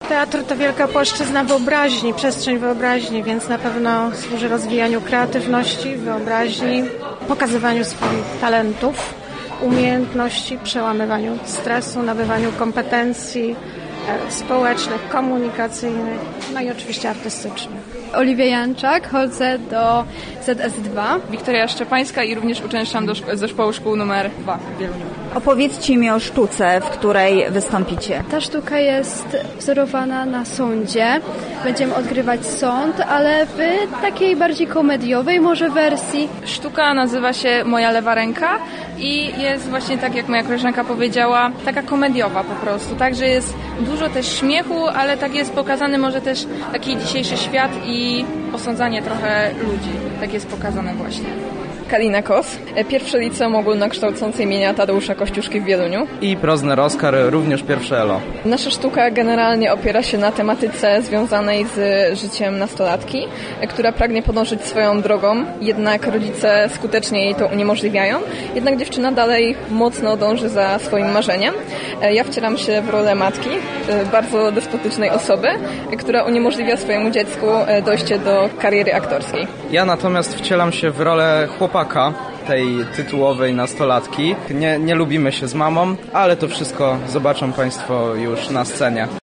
Teatr to wielka płaszczyzna wyobraźni, przestrzeń wyobraźni, więc na pewno służy rozwijaniu kreatywności, wyobraźni, pokazywaniu swoich talentów, umiejętności, przełamywaniu stresu, nabywaniu kompetencji społecznych, komunikacyjnych, no i oczywiście artystycznych. Oliwia Janczak, chodzę do ZS2. Wiktoria Szczepańska i również uczęszczam do Zespołu Szkół nr 2 w Wieluniu. Opowiedzcie mi o sztuce, w której wystąpicie. Ta sztuka jest wzorowana na sądzie. Będziemy odgrywać sąd, ale w takiej bardziej komediowej może wersji. Sztuka nazywa się Moja lewa ręka i jest właśnie tak, jak moja koleżanka powiedziała, taka komediowa po prostu. Także jest dużo też śmiechu, ale tak jest pokazany może też taki dzisiejszy świat i osądzanie trochę ludzi. Tak jest pokazane właśnie. Kalina Kos, pierwsze liceum ogólnokształcące imienia Tadeusza Kościuszki w Wieluniu. I Prozner Oskar, również pierwsze ELO. Nasza sztuka generalnie opiera się na tematyce związanej z życiem nastolatki, która pragnie podążyć swoją drogą, jednak rodzice skutecznie jej to uniemożliwiają. Jednak dziewczyna dalej mocno dąży za swoim marzeniem. Ja wcielam się w rolę matki, bardzo despotycznej osoby, która uniemożliwia swojemu dziecku dojście do kariery aktorskiej. Ja natomiast wcielam się w rolę chłopaka, tej tytułowej nastolatki. Nie lubimy się z mamą, ale to wszystko zobaczą Państwo już na scenie.